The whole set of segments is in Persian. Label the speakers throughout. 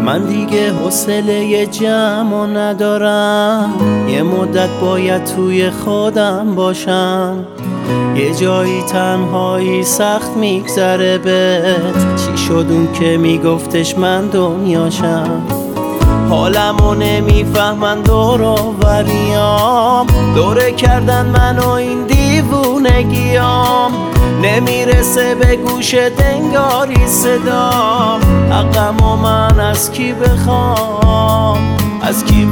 Speaker 1: من دیگه حوصله جمع ندارم، یه مدت باید توی خودم باشم. یه جایی تنهایی سخت میگذره بهت، چی شد اون که میگفتش من دنیاشم؟ حالمو نمیفهمن دور و بریام، دوره کردن منو این دیوونگیام. نمیرسه به گوش دنگاری صدام، حقمو من از کی بخوام؟ از کی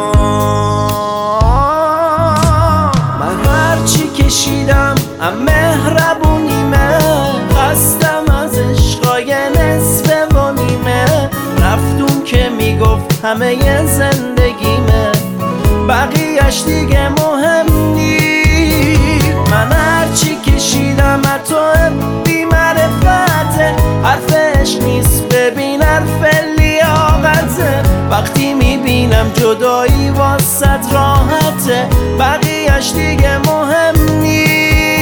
Speaker 1: بخوام؟ من هرچی کشیدم ام مهربونیمه، خستم از عشقای نصف و نیمه. رفتون که میگفت همه ی زندگیمه، بقیهش دیگه مهم نیست. من هرچی کشیدم تو بی معرفته، حرفش نیست ببین حرف لیاقته. وقتی میبینم جدایی واسط راحته، بقیهش دیگه مهم نیست.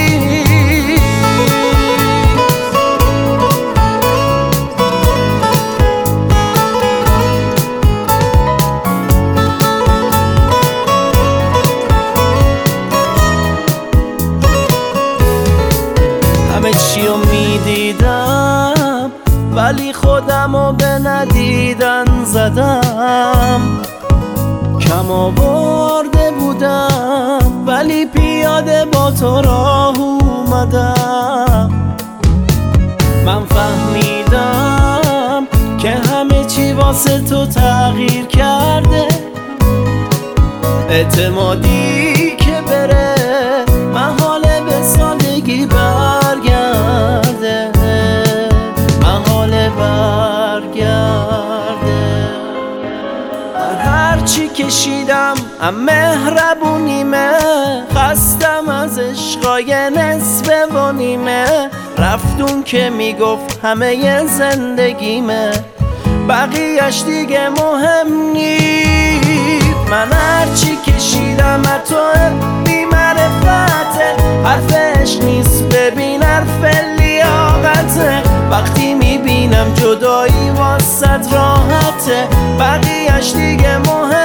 Speaker 1: همه چیو میدیدم ولی خودمو به ندیدن زدم. کم آورده بودم ولی پیاده با تو راه اومدم. من فهمیدم که همه چی واسه تو تغییر کرده، اعتمادی که بره محاله به سادگی برگرده، محاله برگرده. من هرچی کشیدم ام مهربونیمه، خستم از عشقای نصف و نیمه. رفتون که میگفت همه ی زندگیمه، بقیهش دیگه مهم نیست. من هرچی کشیدم تو بی معرفته، حرفش نیست ببین حرف لیاقته. وقتی میبینم جدایی واسط راحته، بقیهش دیگه مهم